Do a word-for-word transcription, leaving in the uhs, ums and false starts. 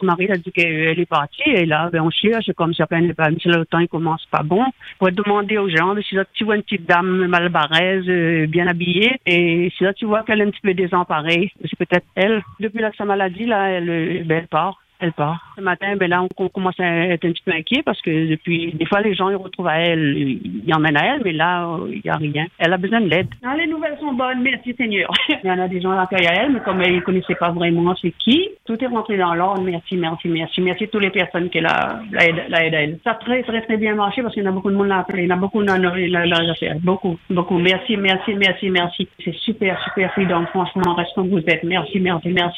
mari a dit qu'elle est partie. Et là, ben, on cherche, c'est comme ça, ben, si le temps il commence pas bon. Pour demander aux gens, si là, tu vois une petite dame mal barraise, euh, bien habillée, et si là, tu vois qu'elle est un petit peu désemparée, c'est peut-être elle. Depuis là, sa maladie, là, elle, ben, elle part. Elle part. Ce matin, ben là, on, on commence à être un petit peu inquiet parce que depuis, des fois, les gens, ils retrouvent à elle, ils emmènent à elle, mais là, il n'y a rien. Elle a besoin de l'aide. Ah, les nouvelles sont bonnes, merci Seigneur. Il y en a des gens à l'accueil à elle, mais comme ils ne connaissaient pas vraiment c'est qui, tout est rentré dans l'ordre. Merci, merci, merci. Merci à toutes les personnes qui la, la, aident, la aident à elle. Ça a très, très, très bien marché parce qu'il y en a beaucoup de monde à appeler. Il y en a beaucoup dans la affaire. Beaucoup, beaucoup. Merci, merci, merci, merci. C'est super, super, donc franchement, reste comme vous êtes. Merci, merci, merci.